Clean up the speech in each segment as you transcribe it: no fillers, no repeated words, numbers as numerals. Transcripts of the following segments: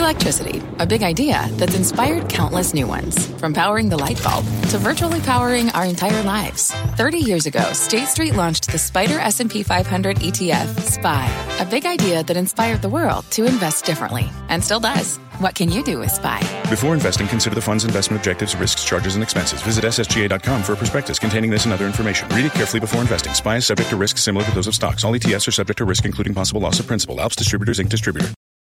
Electricity, a big idea that's inspired countless new ones. From powering the light bulb to virtually powering our entire lives. 30 years ago, State Street launched the SPDR S&P 500 ETF, SPY. A big idea that inspired the world to invest differently. And still does. What can you do with SPY? Before investing, consider the fund's investment objectives, risks, charges, and expenses. Visit ssga.com for a prospectus containing this and other information. Read it carefully before investing. SPY is subject to risks similar to those of stocks. All ETFs are subject to risk, including possible loss of principal. Alps Distributors, Inc. Distributor.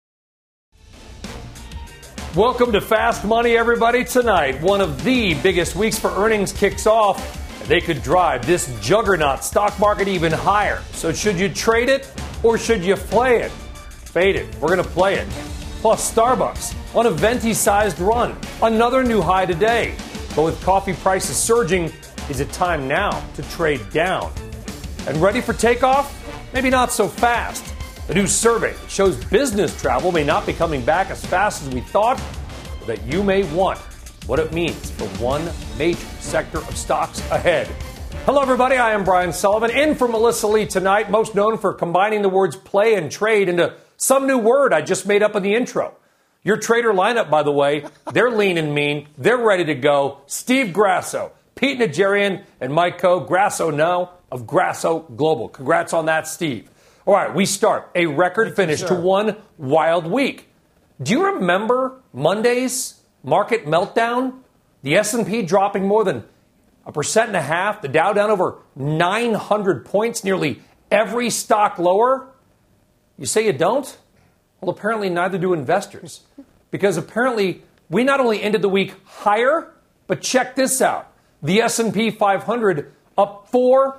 Welcome to Fast Money, everybody. Tonight, one of the biggest weeks for earnings kicks off. They could drive this juggernaut stock market even higher. So should you trade it or should you play it? Fade it. We're going to play it. Plus, Starbucks on a venti-sized run. Another new high today. But with coffee prices surging, is it time now to trade down? And ready for takeoff? Maybe not so fast. A new survey shows business travel may not be coming back as fast as we thought, but that you may want what it means for one major sector of stocks ahead. Hello, everybody. I am Brian Sullivan, in for Melissa Lee tonight, most known for combining the words play and trade into some new word I just made up in the intro. Your trader lineup, by the way, they're lean and mean. They're ready to go. Steve Grasso, Pete Najarian, and Mike Coe. Grasso now of Grasso Global. Congrats on that, Steve. All right, we start a record finish to one wild week. Do you remember Monday's market meltdown? The S&P dropping more than 1.5%, the Dow down over 900 points, nearly every stock lower. You say you don't? Well, apparently neither do investors. Because apparently we not only ended the week higher, but check this out. The S&P 500 up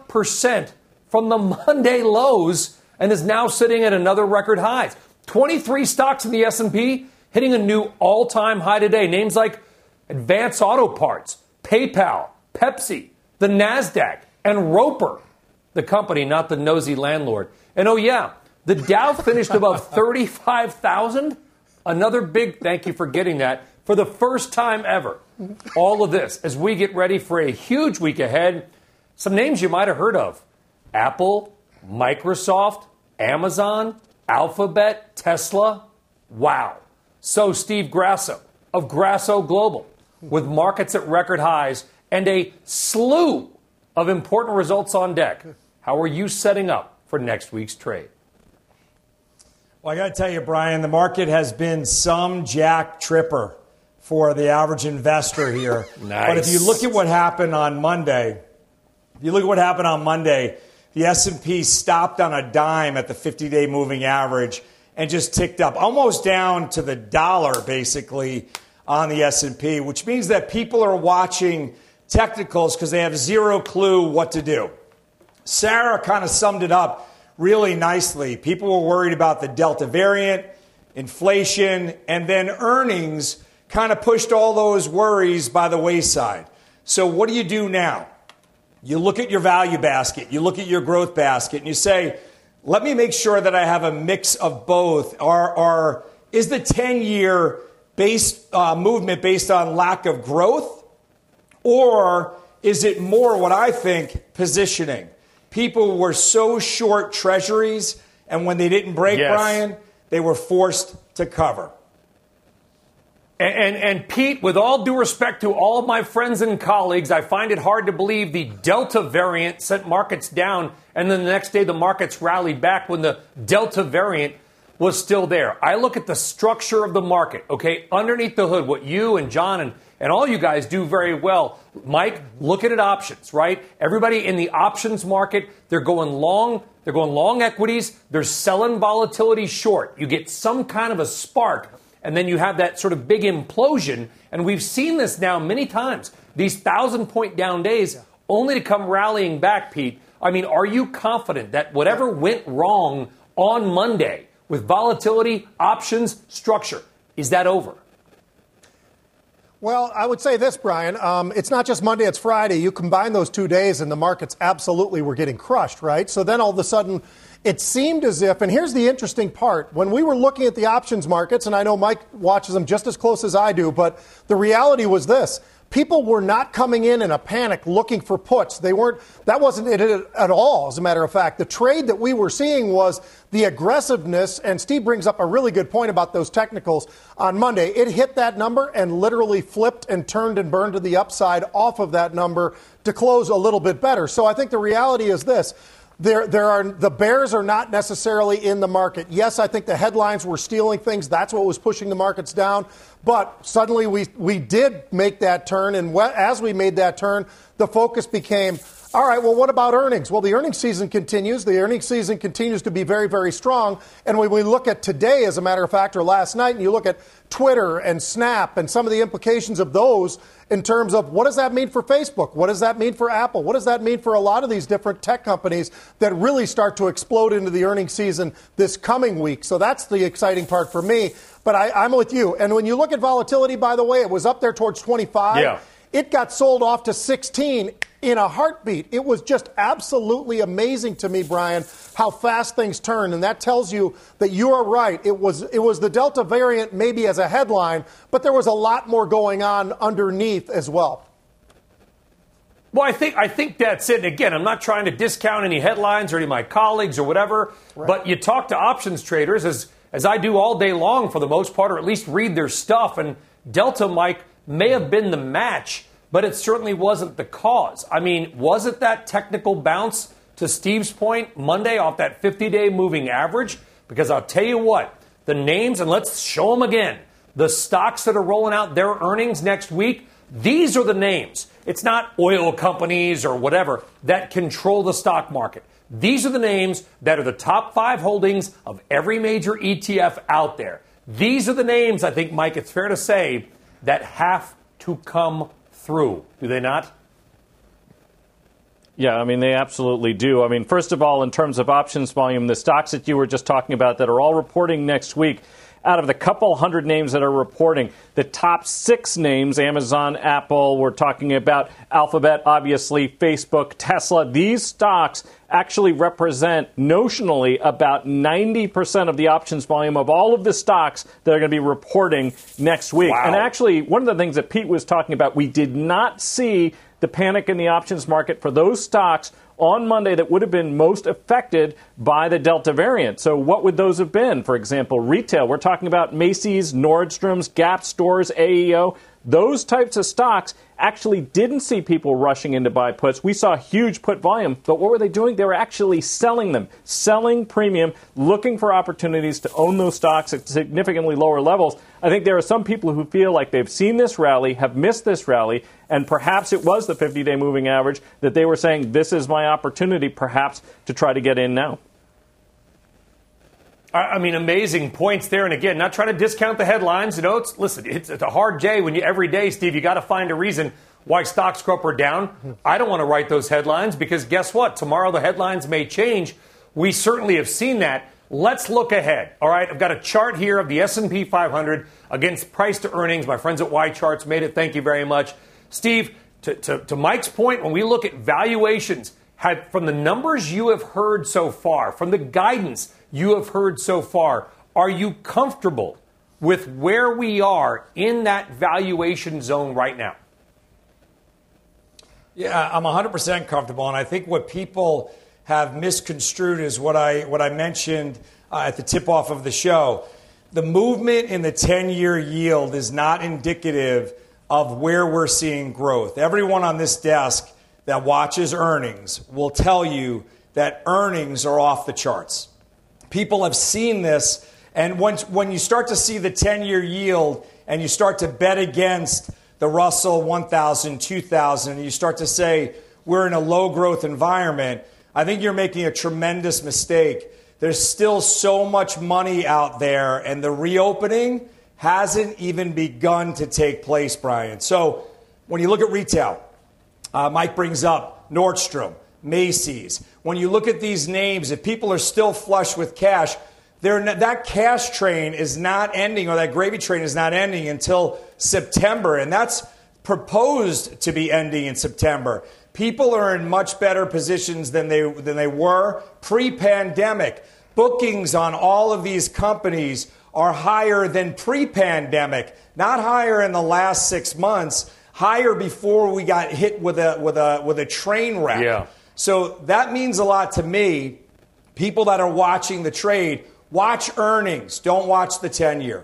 4% from the Monday lows and is now sitting at another record high. 23 stocks in the S&P hitting a new all-time high today. Names like Advance Auto Parts, PayPal, Pepsi, the NASDAQ, and Roper, the company, not the nosy landlord. And oh yeah, the Dow finished above 35,000. Another big thank you for getting that for the first time ever. All of this as we get ready for a huge week ahead. Some names you might have heard of. Apple, Microsoft, Amazon, Alphabet, Tesla. Wow. So Steve Grasso of Grasso Global with markets at record highs and a slew of important results on deck. How are you setting up for next week's trade? Well, I got to tell you, Brian, the market has been some jack tripper for the average investor here. Nice. But if you look at what happened on Monday, the S&P stopped on a dime at the 50-day moving average and just ticked up, almost down to the dollar, basically, on the S&P, which means that people are watching technicals because they have zero clue what to do. Sarah kind of summed it up really nicely. People were worried about the Delta variant, inflation, and then earnings kind of pushed all those worries by the wayside. So what do you do now? You look at your value basket, you look at your growth basket, and you say, let me make sure that I have a mix of both. Is the 10-year movement based on lack of growth? Or is it more what I think, positioning? People were so short treasuries, and when they didn't break, yes, Brian, they were forced to cover. And Pete, with all due respect to all of my friends and colleagues, I find it hard to believe the Delta variant sent markets down, and then the next day the markets rallied back when the Delta variant was still there. I look at the structure of the market, okay, underneath the hood, what you and John and all you guys do very well. Mike, looking at options, right? Everybody in the options market, they're going long equities, they're selling volatility short. You get some kind of a spark, and then you have that sort of big implosion. And we've seen this now many times, these 1,000-point down days, only to come rallying back, Pete. I mean, are you confident that whatever went wrong on Monday with volatility, options, structure, is that over? Well, I would say this, Brian. It's not just Monday, it's Friday. You combine those 2 days and the markets absolutely were getting crushed, right? So then all of a sudden it seemed as if, and here's the interesting part, when we were looking at the options markets, and I know Mike watches them just as close as I do, but the reality was this. people were not coming in a panic looking for puts. That wasn't it at all, as a matter of fact. The trade that we were seeing was the aggressiveness, and Steve brings up a really good point about those technicals on Monday. It hit that number and literally flipped and turned and burned to the upside off of that number to close a little bit better. So I think the reality is this. The bears are not necessarily in the market. Yes, I think the headlines were stealing things. That's what was pushing the markets down. But suddenly we did make that turn. And as we made that turn, the focus became, all right, well, what about earnings? Well, the earnings season continues. The earnings season continues to be very, very strong. And when we look at today, as a matter of fact, or last night, and you look at Twitter and Snap and some of the implications of those in terms of what does that mean for Facebook? What does that mean for Apple? What does that mean for a lot of these different tech companies that really start to explode into the earnings season this coming week? So that's the exciting part for me. But I'm with you. And when you look at volatility, by the way, it was up there towards 25. Yeah. It got sold off to 16 in a heartbeat. It was just absolutely amazing to me, Brian, how fast things turn. And that tells you that you are right. It was the Delta variant maybe as a headline, but there was a lot more going on underneath as well. Well, I think that's it. And again, I'm not trying to discount any headlines or any of my colleagues or whatever, right. But you talk to options traders, as I do all day long for the most part, or at least read their stuff. And Delta, Mike, may have been the match, but it certainly wasn't the cause. I mean, was it that technical bounce, to Steve's point, Monday off that 50-day moving average? Because I'll tell you what, the names, and let's show them again, the stocks that are rolling out their earnings next week, these are the names. It's not oil companies or whatever that control the stock market. These are the names that are the top 5 holdings of every major ETF out there. These are the names, I think, Mike, it's fair to say, that have to come through, do they not? Yeah, I mean, they absolutely do. I mean, first of all, in terms of options volume, the stocks that you were just talking about that are all reporting next week, out of the couple hundred names that are reporting, the top 6 names, Amazon, Apple, we're talking about Alphabet, obviously, Facebook, Tesla, these stocks actually represent notionally about 90% of the options volume of all of the stocks that are going to be reporting next week. Wow. And actually, one of the things that Pete was talking about, we did not see the panic in the options market for those stocks on Monday that would have been most affected by the Delta variant. So what would those have been? For example, retail. We're talking about Macy's, Nordstrom's, Gap stores, AEO. Those types of stocks actually didn't see people rushing in to buy puts. We saw huge put volume, but what were they doing? They were actually selling them, selling premium, looking for opportunities to own those stocks at significantly lower levels. I think there are some people who feel like they've seen this rally, have missed this rally, and perhaps it was the 50-day moving average that they were saying, this is my opportunity perhaps to try to get in now. I mean, amazing points there. And again, not trying to discount the headlines. You know, it's a hard day when every day, Steve, you got to find a reason why stocks go up or down. I don't want to write those headlines because guess what? Tomorrow the headlines may change. We certainly have seen that. Let's look ahead. All right. I've got a chart here of the S&P 500 against price to earnings. My friends at Y Charts made it. Thank you very much. Steve, to Mike's point, when we look at valuations, from the numbers you have heard so far, from the guidance you have heard so far, are you comfortable with where we are in that valuation zone right now? Yeah, I'm 100% comfortable. And I think what people have misconstrued is what I mentioned at the tip-off of the show. The movement in the 10-year yield is not indicative of where we're seeing growth. Everyone on this desk that watches earnings will tell you that earnings are off the charts. People have seen this, and when you start to see the 10-year yield and you start to bet against the Russell 1000, 2000, and you start to say we're in a low-growth environment, I think you're making a tremendous mistake. There's still so much money out there, and the reopening hasn't even begun to take place, Brian. So when you look at retail, Mike brings up Nordstrom, Macy's. When you look at these names, if people are still flush with cash, that cash train is not ending, or that gravy train is not ending until September, and that's proposed to be ending in September. People are in much better positions than they were pre-pandemic. Bookings on all of these companies are higher than pre-pandemic, not higher in the last 6 months, higher before we got hit with a train wreck. Yeah. So that means a lot to me. People that are watching the trade, watch earnings. Don't watch the 10-year.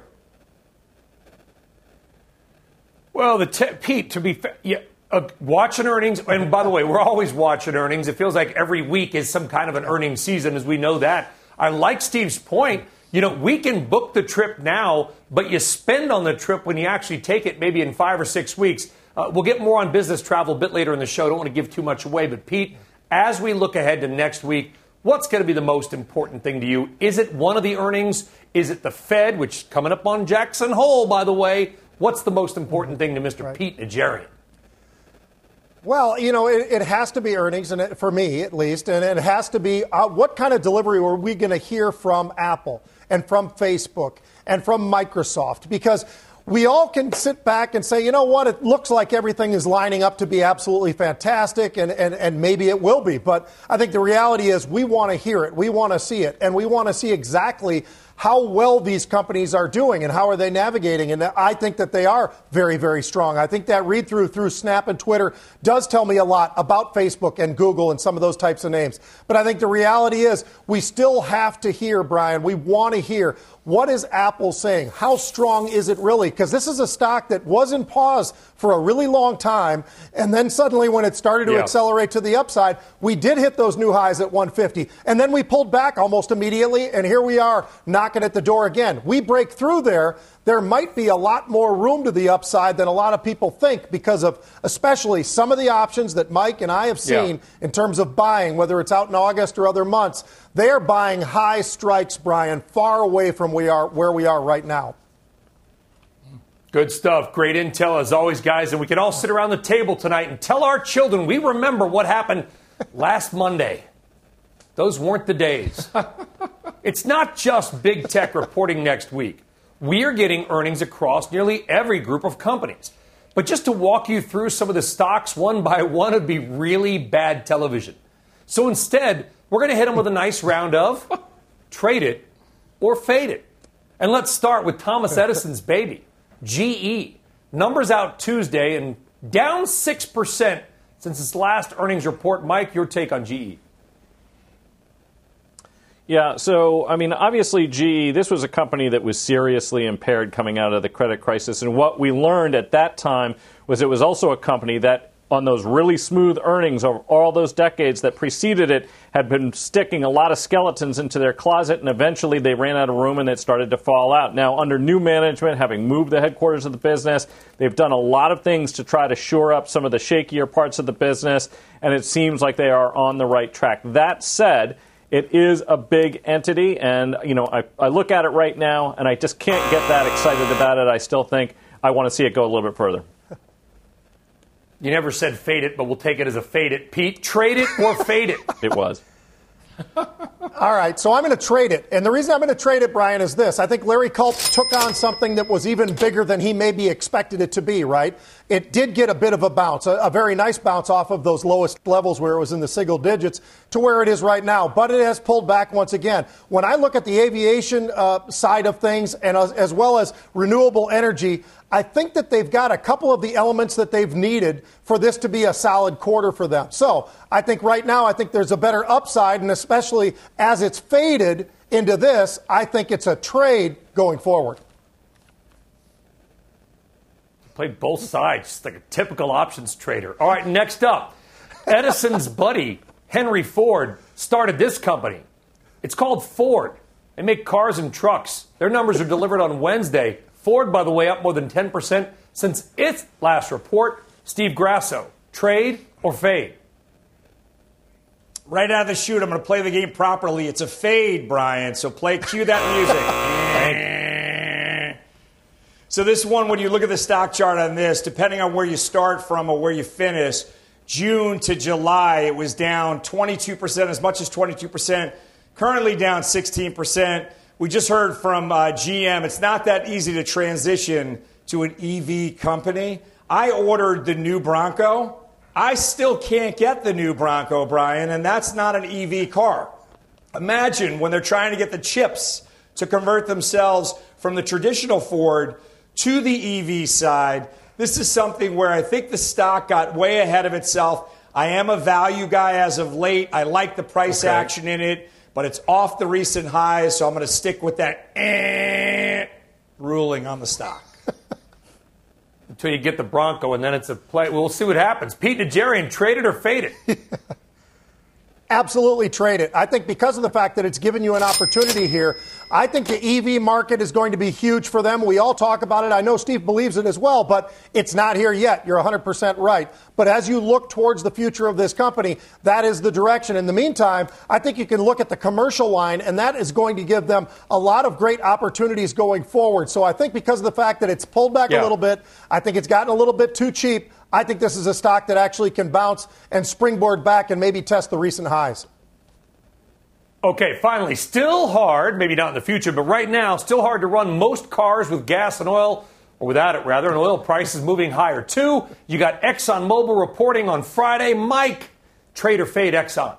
Well, Pete, to be fair, watching earnings, and by the way, we're always watching earnings. It feels like every week is some kind of an earnings season, as we know that. I like Steve's point. We can book the trip now, but you spend on the trip when you actually take it, maybe in 5 or 6 weeks. We'll get more on business travel a bit later in the show. Don't want to give too much away. But, Pete, as we look ahead to next week, what's going to be the most important thing to you? Is it one of the earnings? Is it the Fed, which is coming up on Jackson Hole, by the way? What's the most important thing to Mr. Pete Najarian? Well, it has to be earnings, and for me at least, and it has to be what kind of delivery are we going to hear from Apple and from Facebook and from Microsoft? Because we all can sit back and say, you know what, it looks like everything is lining up to be absolutely fantastic, and maybe it will be. But I think the reality is we want to hear it, we want to see it, and we want to see exactly how well these companies are doing and how are they navigating. And I think that they are very, very strong. I think that read-through through Snap and Twitter does tell me a lot about Facebook and Google and some of those types of names. But I think the reality is we still have to hear, Brian, we want to hear, what is Apple saying? How strong is it really? Because this is a stock that was in pause for a really long time. And then suddenly when it started to accelerate to the upside, we did hit those new highs at 150. And then we pulled back almost immediately. And here we are knocking at the door again. We break through there. There might be a lot more room to the upside than a lot of people think because of especially some of the options that Mike and I have seen in terms of buying, whether it's out in August or other months. They are buying high strikes, Brian, far away from where we are right now. Good stuff. Great intel as always, guys. And we can all sit around the table tonight and tell our children we remember what happened last Monday. Those weren't the days. It's not just big tech reporting next week. We are getting earnings across nearly every group of companies. But just to walk you through some of the stocks one by one would be really bad television. So instead, we're going to hit them with a nice round of trade it or fade it. And let's start with Thomas Edison's baby, GE. Numbers out Tuesday and down 6% since its last earnings report. Mike, your take on GE. Yeah, so, obviously, GE, this was a company that was seriously impaired coming out of the credit crisis. And what we learned at that time was it was also a company that, on those really smooth earnings over all those decades that preceded it, had been sticking a lot of skeletons into their closet, and eventually they ran out of room and it started to fall out. Now, under new management, having moved the headquarters of the business, they've done a lot of things to try to shore up some of the shakier parts of the business, and it seems like they are on the right track. That said, it is a big entity, and, I look at it right now, and I just can't get that excited about it. I still think I want to see it go a little bit further. You never said fade it, but we'll take it as a fade it. Pete, trade it or fade it? It was. All right, so I'm going to trade it. And the reason I'm going to trade it, Brian, is this. I think Larry Culp took on something that was even bigger than he maybe expected it to be, right? It did get a bit of a bounce, a very nice bounce off of those lowest levels where it was in the single digits to where it is right now. But it has pulled back once again. When I look at the aviation side of things and as well as renewable energy, I think that they've got a couple of the elements that they've needed for this to be a solid quarter for them. So I think right now, I think there's a better upside, and especially as it's faded into this, I think it's a trade going forward. Played both sides, just like a typical options trader. All right, next up, Edison's buddy, Henry Ford, started this company. It's called Ford. They make cars and trucks. Their numbers are delivered on Wednesday. Ford, by the way, up more than 10% since its last report. Steve Grasso, trade or fade? Right out of the chute, I'm going to play the game properly. It's a fade, Brian, so cue that music. Thank you. So this one, when you look at the stock chart on this, depending on where you start from or where you finish, June to July, it was down 22%, as much as 22%, currently down 16%. We just heard from GM. It's not that easy to transition to an EV company. I ordered the new Bronco. I still can't get the new Bronco, Brian, and that's not an EV car. Imagine when they're trying to get the chips to convert themselves from the traditional Ford to the EV side. this is something where I think the stock got way ahead of itself. I am a value guy as of late. I like the price action in it, but it's off the recent highs, so I'm going to stick with that ruling on the stock. Until you get the Bronco, and then it's a play. We'll see what happens. Pete Najarian, trade it or fade it? Absolutely trade it. I think because of the fact that it's given you an opportunity here, I think the EV market is going to be huge for them. We all talk about it. I know Steve believes it as well, but it's not here yet. You're 100% right. But as you look towards the future of this company, that is the direction. In the meantime, I think you can look at the commercial line, and that is going to give them a lot of great opportunities going forward. So I think because of the fact that it's pulled back a little bit, I think it's gotten a little bit too cheap. I think this is a stock that actually can bounce and springboard back and maybe test the recent highs. Okay, finally, still hard, maybe not in the future, but right now, still hard to run most cars with gas and oil, or without it rather, and oil prices moving higher too. You got ExxonMobil reporting on Friday. Mike, trade or fade Exxon?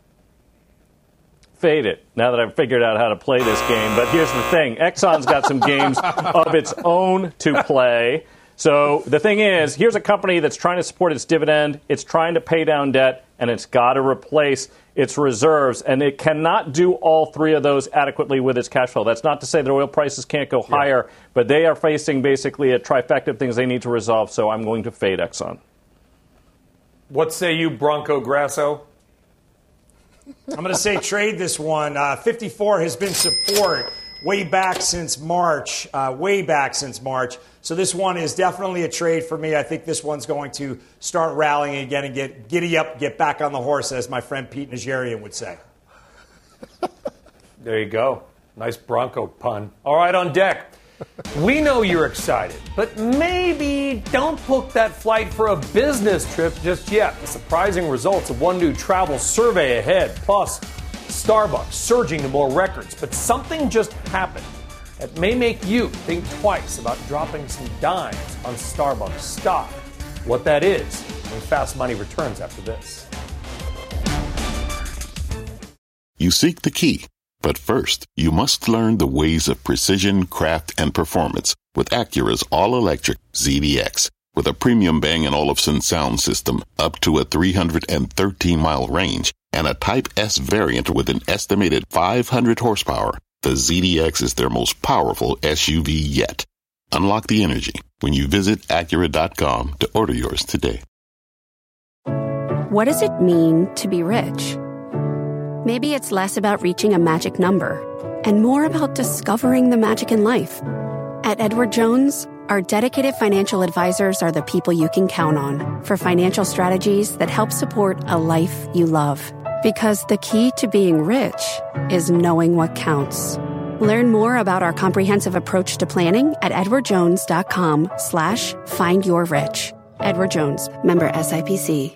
Fade it, now that I've figured out how to play this game. But here's the thing. Exxon's got some games of its own to play. So the thing is, here's a company that's trying to support its dividend, it's trying to pay down debt, and it's got to replace its reserves, and it cannot do all three of those adequately with its cash flow. That's not to say that oil prices can't go higher, but they are facing basically a trifecta of things they need to resolve, so I'm going to fade Exxon. What say you, Bronco Grasso? I'm going to say trade this one. 54 has been support way back since March. So this one is definitely a trade for me. I think this one's going to start rallying again and get giddy up, get back on the horse, as my friend Pete Najarian would say. There you go. Nice Bronco pun. All right, on deck. We know you're excited, but maybe don't book that flight for a business trip just yet. The surprising results of one new travel survey ahead. Plus, Starbucks surging to more records. But something just happened that may make you think twice about dropping some dimes on Starbucks stock. What that is when Fast Money returns after this. You seek the key, but first, you must learn the ways of precision, craft, and performance with Acura's all-electric ZDX. With a premium Bang & Olufsen sound system up to a 313-mile range and a Type S variant with an estimated 500 horsepower, the ZDX is their most powerful SUV yet. Unlock the energy when you visit Acura.com to order yours today. What does it mean to be rich? Maybe it's less about reaching a magic number and more about discovering the magic in life. At Edward Jones, our dedicated financial advisors are the people you can count on for financial strategies that help support a life you love. Because the key to being rich is knowing what counts. Learn more about our comprehensive approach to planning at edwardjones.com/findyourrich. Edward Jones, member SIPC.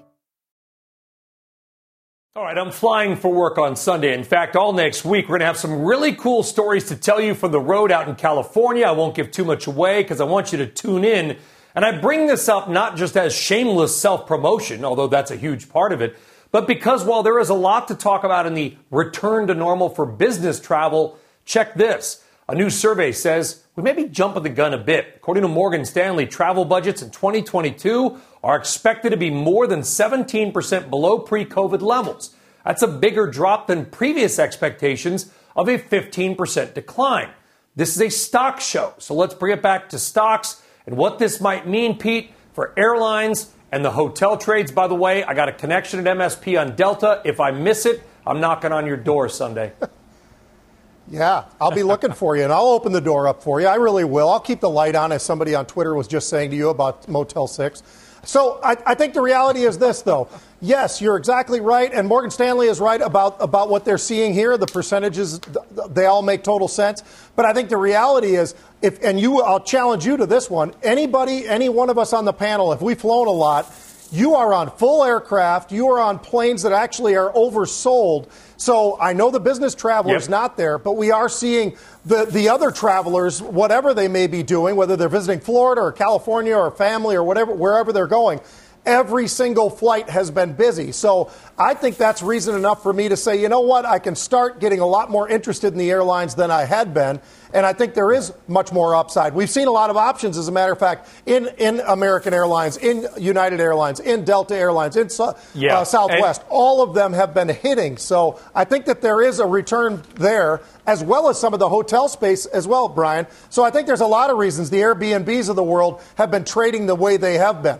All right, I'm flying for work on Sunday. In fact, all next week, we're going to have some really cool stories to tell you from the road out in California. I won't give too much away because I want you to tune in. And I bring this up not just as shameless self-promotion, although that's a huge part of it, but because while there is a lot to talk about in the return to normal for business travel, check this. A new survey says we may be jumping the gun a bit. According to Morgan Stanley, travel budgets in 2022 are expected to be more than 17% below pre-COVID levels. That's a bigger drop than previous expectations of a 15% decline. This is a stock show, so let's bring it back to stocks and what this might mean, Pete, for airlines and the hotel trades. By the way, I got a connection at MSP on Delta. If I miss it, I'm knocking on your door Sunday. Yeah, I'll be looking for you, and I'll open the door up for you. I really will. I'll keep the light on, as somebody on Twitter was just saying to you about Motel 6. So I think the reality is this, though. Yes, you're exactly right, and Morgan Stanley is right about what they're seeing here. The percentages, they all make total sense. But I think the reality is, I'll challenge you to this one. Any one of us on the panel, if we've flown a lot, you are on full aircraft. You are on planes that actually are oversold. So I know the business traveler is not there, but we are seeing the other travelers, whatever they may be doing, whether they're visiting Florida or California or family or whatever, wherever they're going, every single flight has been busy. So I think that's reason enough for me to say, you know what, I can start getting a lot more interested in the airlines than I had been. and I think there is much more upside. We've seen a lot of options, as a matter of fact, in American Airlines, in United Airlines, in Delta Airlines, in Southwest. All of them have been hitting. So I think that there is a return there, as well as some of the hotel space as well, Brian. So I think there's a lot of reasons the Airbnbs of the world have been trading the way they have been.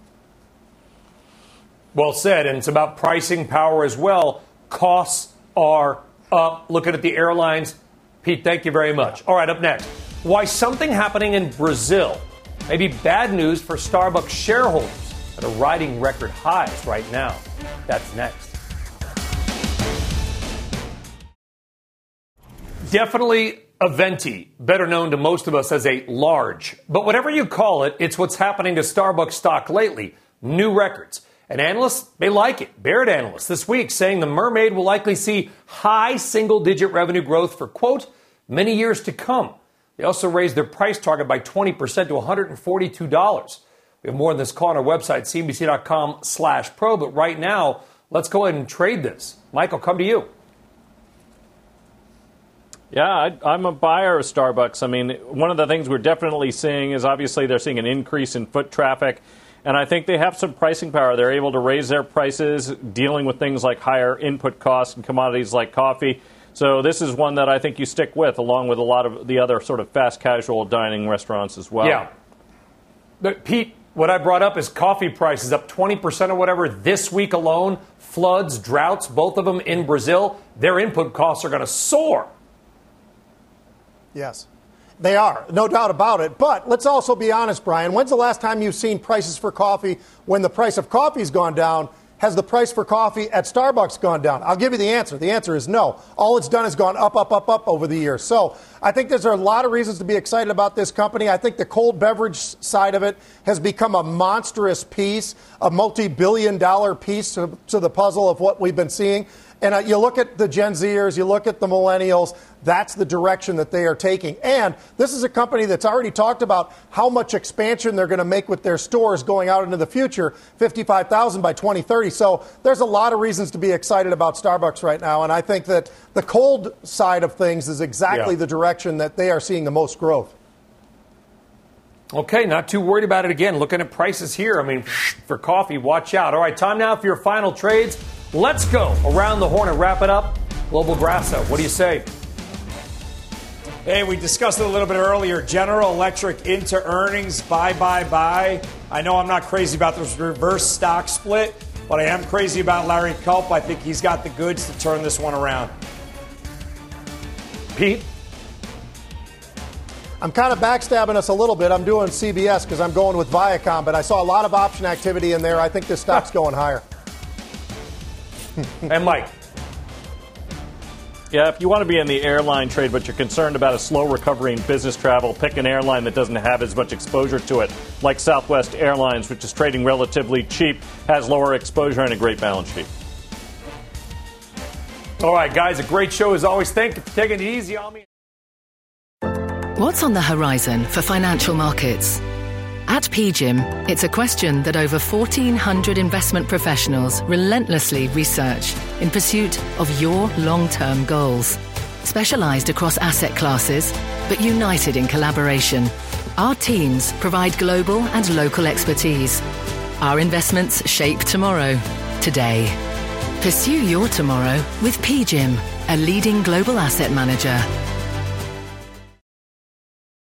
Well said, and it's about pricing power as well. Costs are up. Looking at the airlines. Pete, thank you very much. All right, up next, why something happening in Brazil may be bad news for Starbucks shareholders that are riding record highs right now. That's next. Definitely a venti, better known to most of us as a large. But whatever you call it, it's what's happening to Starbucks stock lately. New records. And analysts, they like it. Baird analysts this week saying the Mermaid will likely see high single-digit revenue growth for, quote, many years to come. They also raised their price target by 20% to $142. We have more on this call on our website, cnbc.com/pro. But right now, let's go ahead and trade this. Mike, I'll come to you. Yeah, I'm a buyer of Starbucks. I mean, one of the things we're definitely seeing is obviously they're seeing an increase in foot traffic. And I think they have some pricing power. They're able to raise their prices, dealing with things like higher input costs and commodities like coffee. So this is one that I think you stick with, along with a lot of the other sort of fast casual dining restaurants as well. Yeah. But Pete, what I brought up is coffee prices up 20% or whatever this week alone. Floods, droughts, both of them in Brazil. Their input costs are going to soar. Yes. They are, no doubt about it. But let's also be honest, Brian. When's the last time you've seen prices for coffee when the price of coffee's gone down? Has the price for coffee at Starbucks gone down? I'll give you the answer. The answer is no. All it's done is gone up, up, up, up over the years. So I think there's a lot of reasons to be excited about this company. I think the cold beverage side of it has become a monstrous piece, a multi-billion-dollar piece to the puzzle of what we've been seeing. And you look at the Gen Zers, you look at the millennials, that's the direction that they are taking. And this is a company that's already talked about how much expansion they're going to make with their stores going out into the future, 55,000 by 2030. So there's a lot of reasons to be excited about Starbucks right now. And I think that the cold side of things is exactly the direction that they are seeing the most growth. Okay, not too worried about it again. Looking at prices here, I mean, for coffee, watch out. All right, time now for your final trades. Let's go around the horn and wrap it up. Global Grasso, what do you say? Hey, we discussed it a little bit earlier. General Electric into earnings. Buy. I know I'm not crazy about this reverse stock split, but I am crazy about Larry Culp. I think he's got the goods to turn this one around. Pete? I'm kind of backstabbing us a little bit. I'm doing CBS because I'm going with Viacom, but I saw a lot of option activity in there. I think this stock's going higher. And Mike? Yeah, if you want to be in the airline trade, but you're concerned about a slow recovery in business travel, pick an airline that doesn't have as much exposure to it, like Southwest Airlines, which is trading relatively cheap, has lower exposure, and a great balance sheet. All right, guys, a great show as always. Thank you for taking it easy on me. What's on the horizon for financial markets? At PGIM, it's a question that over 1,400 investment professionals relentlessly research in pursuit of your long-term goals. Specialized across asset classes, but united in collaboration, our teams provide global and local expertise. Our investments shape tomorrow, today. Pursue your tomorrow with PGIM, a leading global asset manager.